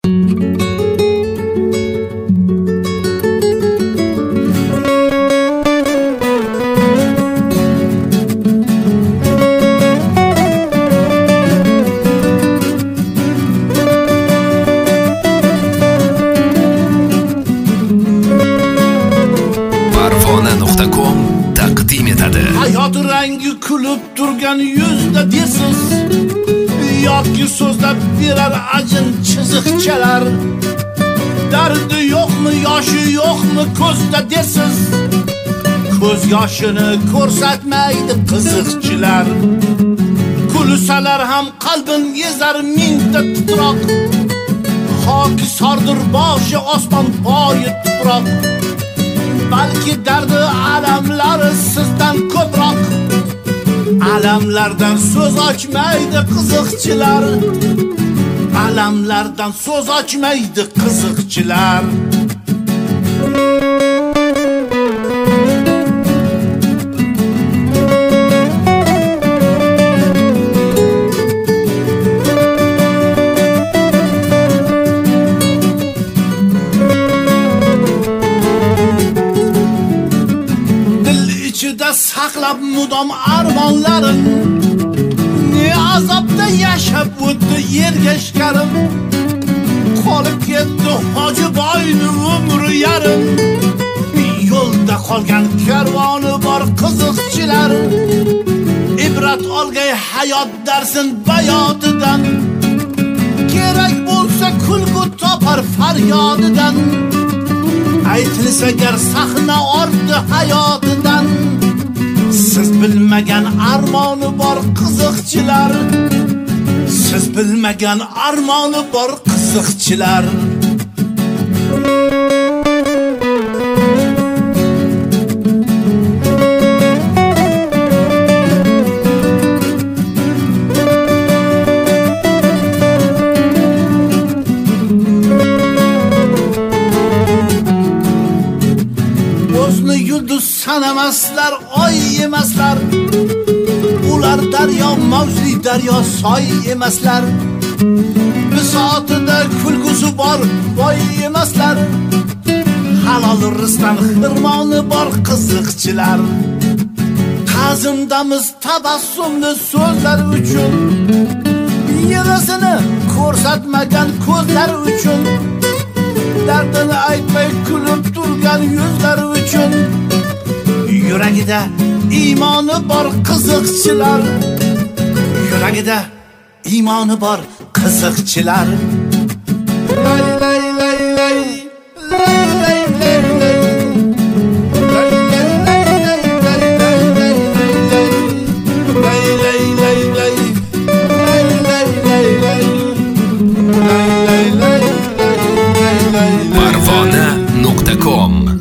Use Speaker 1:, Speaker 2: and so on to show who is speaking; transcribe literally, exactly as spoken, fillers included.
Speaker 1: Hayot rangi kulib turgan yuzda desiz, yoki so'zlab berar ajin chiziqchalar. Dardi yo'qmi, yoshi yo'qmi ko'zda desiz, ko'z yoshini ko'rsatmaydi qiziqchilar. Kulsalar ham qalbin ezar mingta titroq, hoki sordir boshi osmon poyi tuproq. Balki dardi alamlari sizdan ko'proq, alamlardan so'z ochmaydi qiziqchilar, alamlardan so'z ochmaydi qiziqchilar. Saqlab mudom armonlarim, ne azobda yashab o'tdi ergashkarim. Qolib ketdi Hojiboyni umri yarim, yo'lda qolgan karvoni bor qiziqchilar. Ibrat olgay hayot darsin bayotidan, kerak bo'lsa kulgu topar faryodidan. Aytilsa gar sahna ordi hayotidan, siz bilmagan armoni bor qiziqchilar, siz bilmagan armoni bor qiziqchilar. O'zni yulduz sanamaslar, oy emaslar. Ular daryo, mavjli daryo, soy emaslar. Bisotida kulgusi bor, boy emaslar. Halol rizqdan xirmoni bor qiziqchilar. Ta'zimdamiz tabassumli so'zlar uchun, yig'isini ko'rsatmagan ko'zlar uchun, dardini aytmay kulib turgan yuzlar uchun. Yuragida iymoni bor qiziqchilar, yuragida iymoni bor qiziqchilar. Lay lay lay lay lay lay lay lay.
Speaker 2: parvona nuqta com